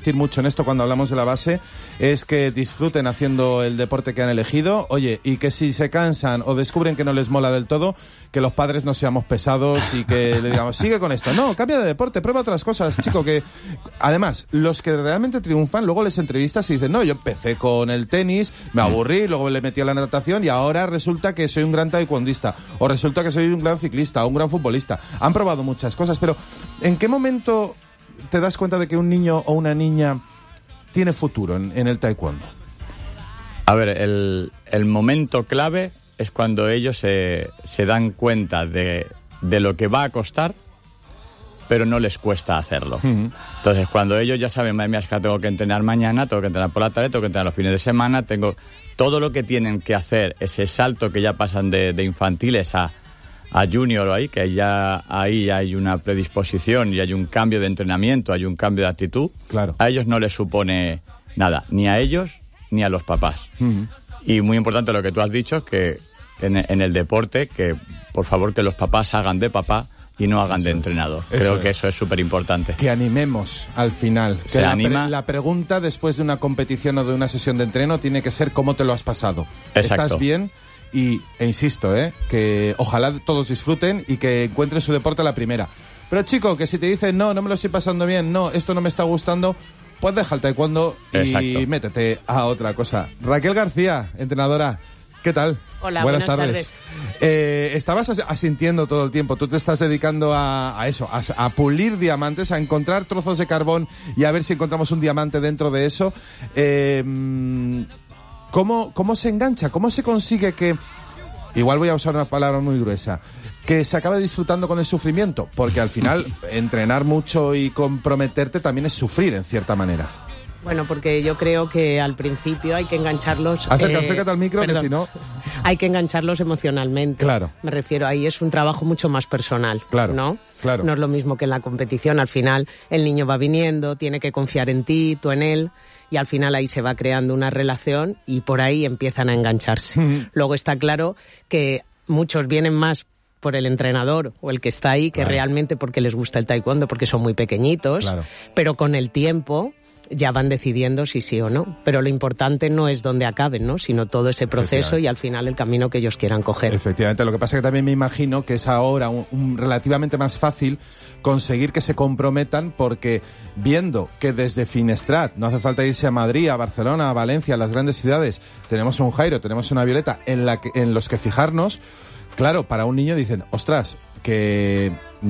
insistir mucho en esto cuando hablamos de la base, es que disfruten haciendo el deporte que han elegido, oye, y que si se cansan o descubren que no les mola del todo, que los padres no seamos pesados y que le digamos, sigue con esto. No, cambia de deporte, prueba otras cosas, chico, que además, los que realmente triunfan, luego les entrevistas y dicen, no, yo empecé con el tenis, me aburrí, luego le metí a la natación y ahora resulta que soy un gran taekwondista, o resulta que soy un gran ciclista, o un gran futbolista. Han probado muchas cosas, pero ¿en qué momento te das cuenta de que un niño o una niña tiene futuro en el taekwondo? A ver, el momento clave es cuando ellos se dan cuenta de lo que va a costar, pero no les cuesta hacerlo. Uh-huh. Entonces, cuando ellos ya saben, madre mía, es que tengo que entrenar mañana, tengo que entrenar por la tarde, tengo que entrenar los fines de semana, tengo todo lo que tienen que hacer, ese salto que ya pasan de infantiles a junior ahí, que ya ahí hay una predisposición y hay un cambio de entrenamiento, hay un cambio de actitud, claro. A ellos no les supone nada, ni a ellos ni a los papás. Uh-huh. Y muy importante lo que tú has dicho, que en el deporte, que por favor que los papás hagan de papá y no hagan de entrenador. Creo que eso es súper importante. Que animemos al final. Que la pregunta después de una competición o de una sesión de entreno tiene que ser ¿cómo te lo has pasado? Exacto. ¿Estás bien? E insisto, que ojalá todos disfruten y que encuentren su deporte a la primera. Pero chico, que si te dicen no me lo estoy pasando bien, no, esto no me está gustando, pues deja el taekwondo y métete a otra cosa. Raquel García, entrenadora, ¿qué tal? Hola, buenas tardes. Estabas asintiendo todo el tiempo. Tú te estás dedicando a eso, a pulir diamantes, a encontrar trozos de carbón y a ver si encontramos un diamante dentro de eso. ¿Cómo se engancha? ¿Cómo se consigue que, igual voy a usar una palabra muy gruesa, que se acabe disfrutando con el sufrimiento? Porque al final entrenar mucho y comprometerte también es sufrir en cierta manera. Bueno, porque yo creo que al principio hay que engancharlos... Acércate al micro, perdón, que si no... Hay que engancharlos emocionalmente. Claro. Me refiero, ahí es un trabajo mucho más personal, claro, ¿no? Claro. No es lo mismo que en la competición. Al final el niño va viniendo, tiene que confiar en ti, tú en él, y al final ahí se va creando una relación y por ahí empiezan a engancharse. Uh-huh. Luego está claro que muchos vienen más por el entrenador o el que está ahí que realmente porque les gusta el taekwondo, porque son muy pequeñitos, pero con el tiempo ya van decidiendo si sí o no. Pero lo importante no es dónde acaben, ¿no? Sino todo ese proceso y al final el camino que ellos quieran coger. Efectivamente, lo que pasa es que también me imagino que es ahora relativamente más fácil conseguir que se comprometan, porque viendo que desde Finestrat, no hace falta irse a Madrid, a Barcelona, a Valencia, a las grandes ciudades, tenemos un Jairo, tenemos una Violeta en los que fijarnos. Claro, para un niño dicen, ostras, que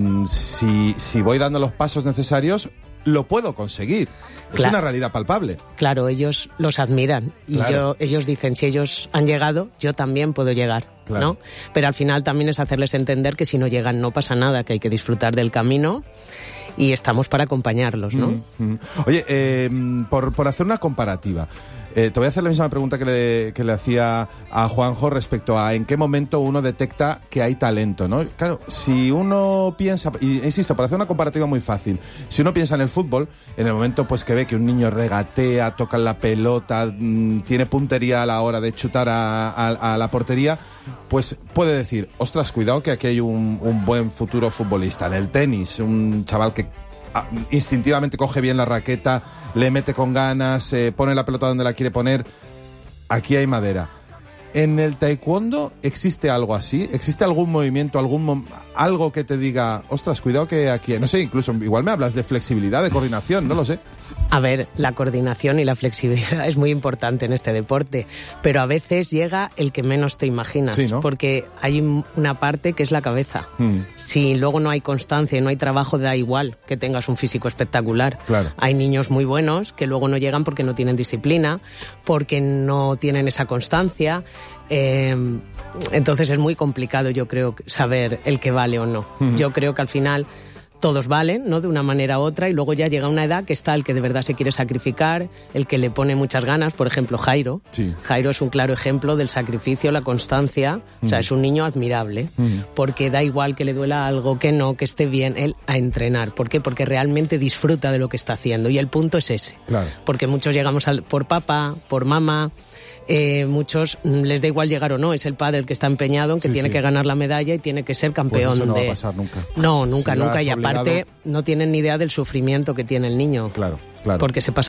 si voy dando los pasos necesarios, lo puedo conseguir. Es una realidad palpable. Claro, ellos los admiran y ellos dicen, si ellos han llegado, yo también puedo llegar, ¿no? Pero al final también es hacerles entender que si no llegan no pasa nada, que hay que disfrutar del camino y estamos para acompañarlos, ¿no? Oye, por hacer una comparativa, te voy a hacer la misma pregunta que le hacía a Juanjo respecto a en qué momento uno detecta que hay talento, ¿no? Claro, si uno piensa, y insisto, para hacer una comparativa muy fácil, si uno piensa en el fútbol, en el momento pues que ve que un niño regatea, toca la pelota, tiene puntería a la hora de chutar a la portería, pues puede decir, ostras, cuidado que aquí hay un buen futuro futbolista. En el tenis, un chaval que instintivamente coge bien la raqueta, le mete con ganas, pone la pelota donde la quiere poner, aquí hay madera. ¿En el taekwondo existe algo así? ¿Existe algún movimiento, algo que te diga, ostras, cuidado que aquí, no sé, incluso igual me hablas de flexibilidad, de coordinación, no lo sé? A ver, la coordinación y la flexibilidad es muy importante en este deporte, pero a veces llega el que menos te imaginas, sí, ¿no? Porque hay una parte que es la cabeza. Si luego no hay constancia y no hay trabajo, da igual que tengas un físico espectacular. Claro. Hay niños muy buenos que luego no llegan porque no tienen disciplina, porque no tienen esa constancia. Entonces es muy complicado, yo creo, saber el que vale o no. Yo creo que al final todos valen, ¿no? De una manera u otra, y luego ya llega una edad que está el que de verdad se quiere sacrificar, el que le pone muchas ganas, por ejemplo Jairo. Sí. Jairo es un claro ejemplo del sacrificio, la constancia, o sea, es un niño admirable, porque da igual que le duela algo, que no, que esté bien, él a entrenar. ¿Por qué? Porque realmente disfruta de lo que está haciendo, y el punto es ese. Claro. Porque muchos llegamos por papá, por mamá. Muchos les da igual llegar o no, es el padre el que está empeñado en que tiene que ganar la medalla y tiene que ser campeón. Pues eso no va a pasar nunca. No, nunca, si nunca, y obligado... aparte no tienen ni idea del sufrimiento que tiene el niño. Claro. Porque se pasa